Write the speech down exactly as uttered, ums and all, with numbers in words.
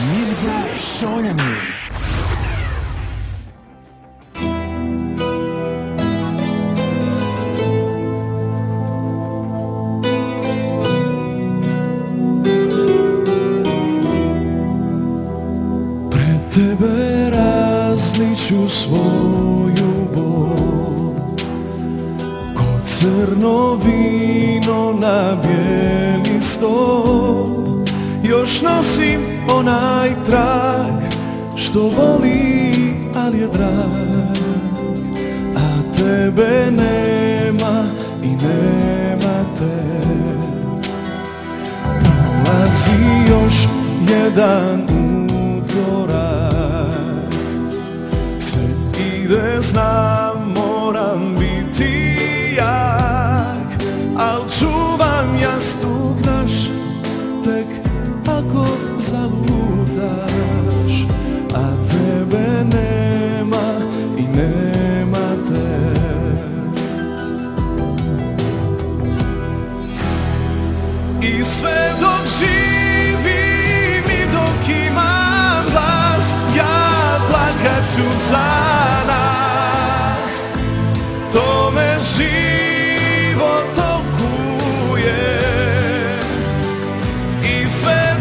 Mirza Šoljanin. Pred tebe različu svoju bol, ko crno vino na bijeli stol. Još nosim onaj trag što voli, al je drag, a tebe nema i nema te. Prolazi još jedan utorak, sve ide, znam, moram biti jak, al čuvam jastuk naš tek ako zalutaš, a tebe nema i nema te. I sve dok živim i dok imam glas, ja plakat ću za nas. To me život okuje i sve